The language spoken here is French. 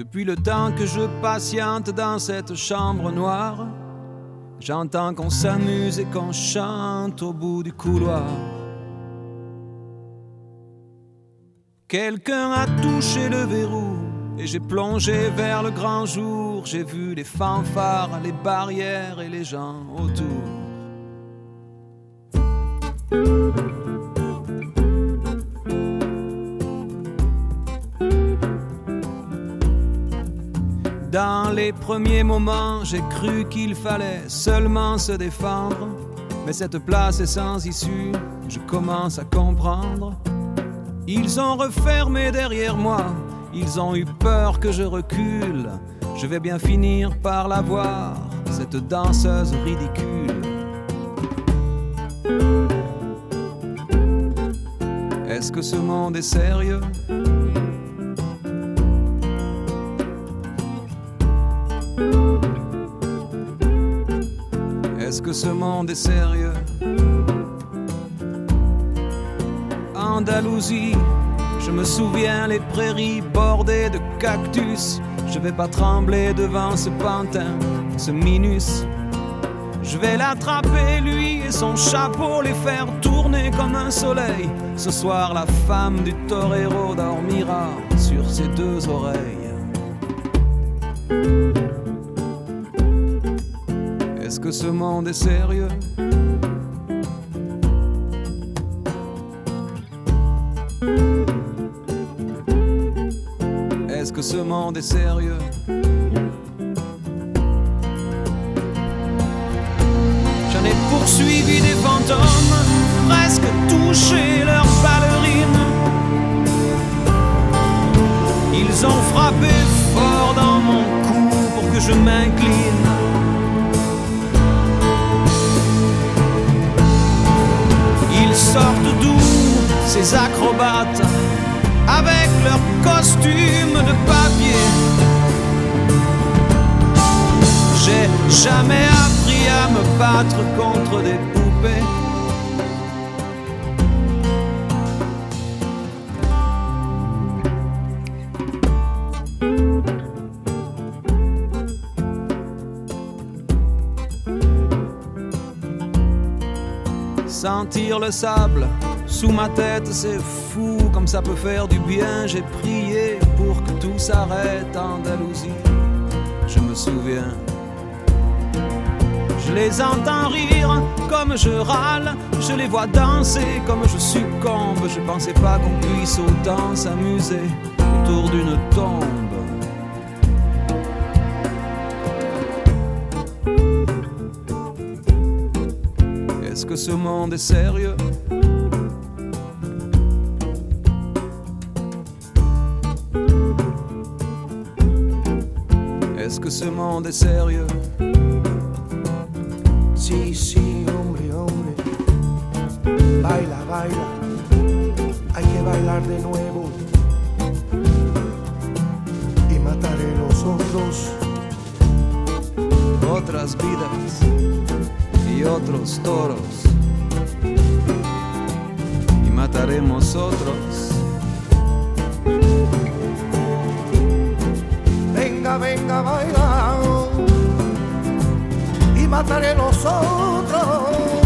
Depuis le temps que je patiente dans cette chambre noire, j'entends qu'on s'amuse et qu'on chante au bout du couloir. Quelqu'un a touché le verrou et j'ai plongé vers le grand jour. J'ai vu les fanfares, les barrières et les gens autour. Dans les premiers moments, j'ai cru qu'il fallait seulement se défendre. Mais cette place est sans issue, je commence à comprendre. Ils ont refermé derrière moi, ils ont eu peur que je recule. Je vais bien finir par la voir, cette danseuse ridicule. Est-ce que ce monde est sérieux ? Est-ce que ce monde est sérieux ? Andalousie, je me souviens les prairies bordées de cactus. Je vais pas trembler devant ce pantin, ce minus. Je vais l'attraper lui et son chapeau, les faire tourner comme un soleil. Ce soir la femme du torero dormira sur ses deux oreilles. Est-ce que ce monde est sérieux ? Est-ce que ce monde est sérieux ? J'en ai poursuivi des fantômes, presque touché leurs ballerines. Ils ont frappé fort dans mon cou pour que je m'incline. Ils sortent d'où, ces acrobates, avec leurs costumes de papier. J'ai jamais appris à me battre contre des poupées. Sentir le sable sous ma tête, c'est fou comme ça peut faire du bien. J'ai prié pour que tout s'arrête, Andalousie, je me souviens. Je les entends rire comme je râle, je les vois danser comme je succombe. Je pensais pas qu'on puisse autant s'amuser autour d'une tombe. Est-ce que ce monde est sérieux ? Est-ce que ce monde est sérieux ? Sí, sí, hombre, hombre. Baila, baila. Hay que bailar de nuevo. Y mataré los otros. Otras vidas y otros toros, y mataremos otros. Venga, venga, baila, y mataré los otros.